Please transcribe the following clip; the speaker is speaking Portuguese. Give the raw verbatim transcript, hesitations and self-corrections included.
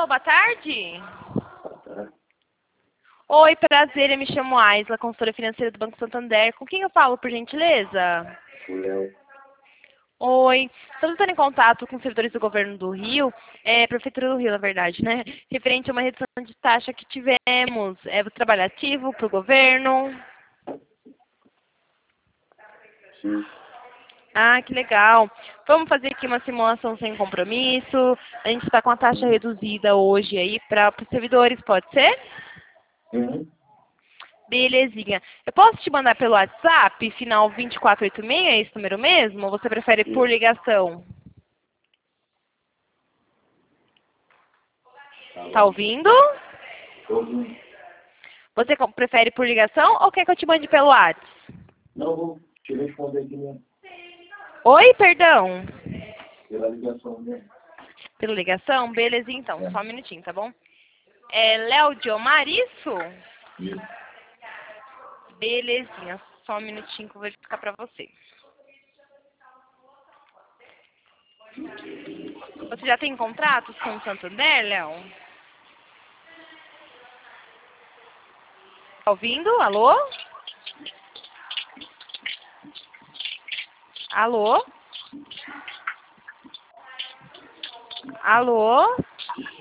boa tarde. Boa tarde. Oi, prazer, eu me chamo Aisla, consultora financeira do Banco Santander. Com quem eu falo, por gentileza? O Léo. Oi, estamos entrando em contato com servidores do governo do Rio, é, Prefeitura do Rio, na verdade, né? Referente a uma redução de taxa que tivemos. É, você trabalha ativo para o governo? Sim. Ah, que legal. Vamos fazer aqui uma simulação sem compromisso. A gente está com a taxa reduzida hoje aí para os servidores, pode ser? Uhum. Belezinha. Eu posso te mandar pelo WhatsApp, final vinte e quatro oitenta e seis, é esse número mesmo? Ou você prefere por Isso. ligação? Tá Tá bom. ouvindo? Tô ouvindo. Você co- prefere por ligação ou quer que eu te mande pelo WhatsApp? Não, vou te responder aqui mesmo. Oi, perdão. Pela ligação mesmo. Pela ligação? Belezinha, então. É. Só um minutinho, tá bom? É Léo Diomar, isso? Isso. Belezinha. Só um minutinho que eu vou verificar pra você. Você já tem contratos com o Santander, Léo? Tá ouvindo? Alô? Alô? Alô?